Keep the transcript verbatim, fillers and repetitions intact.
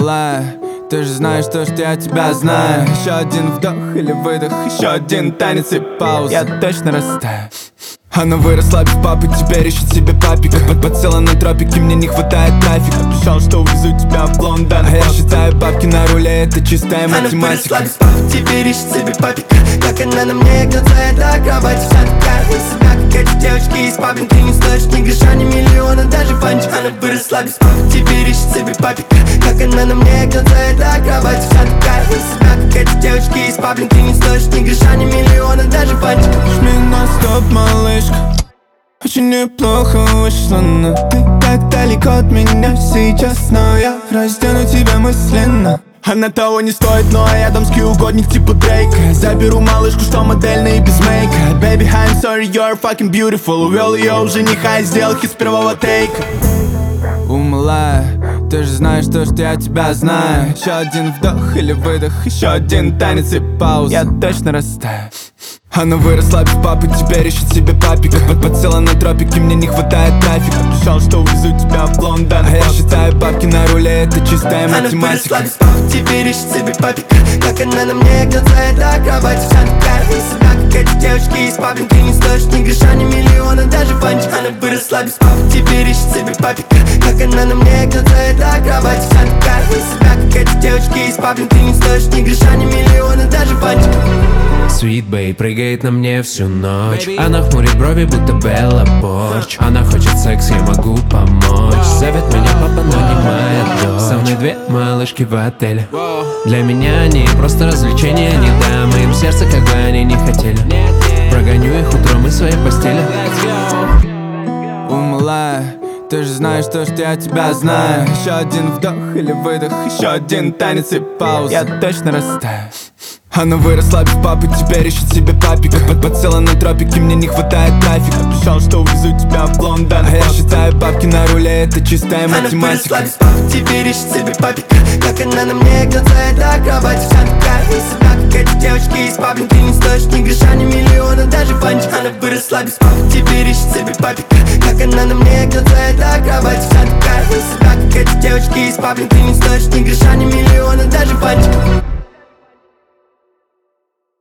малая, ты же знаешь то, что я тебя знаю. Еще один вдох или выдох, еще один танец и пауза. Я точно растаю. Она выросла без папы, теперь ищет себе папика. Подсела на тропики, мне не хватает трафика. Обещал, что увезу тебя в Лондон, а я считаю бабки на руле, это чистая математика. Она выросла без папы, теперь ищет себе папика. Как она на мне гнется, это кровать. Вся такая из себя, как эти девочки из пабин. Ты не стоишь ни гроша, ни миллиона, даже фанчик. Она выросла без папы, теперь ищет себе папика. Как она на мне гнется, это кровать. Вся такая из себя, как эти девочки из пабин. Ты не стоишь ни гроша, ни миллиона, даже фанчик. Жми на стоп, малышка, очень неплохо вышло, но ты так далеко от меня сейчас. Но я раздену тебя мысленно. Она того не стоит, но я дамский угодник типа Дрейка. Заберу малышку, что модельная и без мейка. Baby, I'm sorry, you're fucking beautiful. Увел ее у жениха и сделал хит с первого тейка. У малая, ты же знаешь то, что я тебя знаю. Еще один вдох или выдох, еще один танец и пауза. Я точно растаю. Она выросла без папы, теперь ищет себе папика. Подсела на тропики, мне не хватает трафика. Обещал, что увезу тебя в Лондон, а я считаю бабки на руле, это чистая математика. Она выросла без папы, теперь ищет себе папика. Как она на мне гнется, это кровать. Вся такая из себя, как эти девочки из пабин. Ты не стоишь ни гроша, ни миллиона, даже фанчик. Она выросла без папы, теперь ищет себе папика. Как она на мне гнется, это кровать. Вся такая из себя, как эти девочки из пабин. Ты не стоишь ни гроша, ни миллиона, даже фанчик. Sweet Bae прыгает на мне всю ночь. Она хмурит брови, будто Белла Порч. Она хочет секс, я могу помочь. Зовет меня папа, но не моя дочь. Со мной две малышки в отеле. Для меня они просто развлечения, не дамы им сердце, как бы они не хотели. Прогоню их утром из своей постели. У малая, ты же знаешь то, что я тебя знаю. Еще один вдох или выдох, еще один танец и пауза. Я точно растаю. Она выросла без папы, теперь ищет себе папика. Подсела на тропики, мне не хватает трафика. Обещал, что увезу тебя в Лондон, а я считаю бабки на руле, это чистая математика. Она выросла без папы, теперь ищет себе папика. Как она на мне гнется, это кровать. Вся такая из себя, как эти девочки из пабин. Ты не стоишь ни гроша, ни миллиона, даже фанчик. Она выросла без папы, теперь ищет себе папика. Как она на мне гнется, это кровать. Вся такая из себя, как эти девочки из пабин. Ты не стоишь ни гроша, ни миллиона, даже фанчик.